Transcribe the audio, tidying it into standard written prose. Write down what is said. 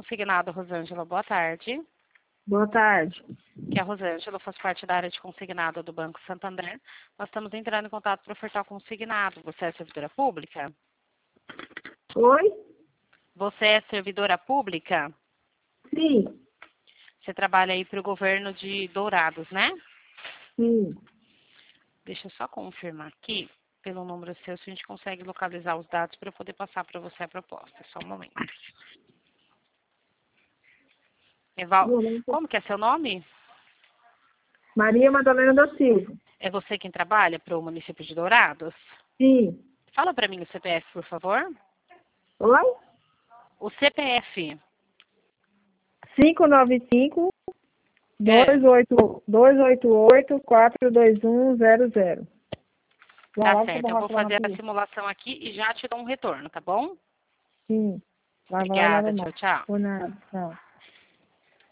Consignado, Rosângela, boa tarde. Boa tarde. Que é a Rosângela, faz parte da área de consignado do Banco Santander. Nós estamos entrando em contato para ofertar o consignado. Você é servidora pública? Oi? Você é servidora pública? Sim. Você trabalha aí para o governo de Dourados, né? Sim. Deixa eu só confirmar aqui, pelo número seu, se a gente consegue localizar os dados para eu poder passar para você a proposta. Só um momento. Como que é seu nome? Maria Madalena da Silva. É você quem trabalha para o município de Dourados? Sim. Fala para mim o CPF, por favor. Oi? O CPF. 595 288 42100. Tá certo, eu vou fazer a simulação aqui e já te dou um retorno, tá bom? Sim. Vai lá, Obrigada, tchau, tchau. Por nada. Tchau.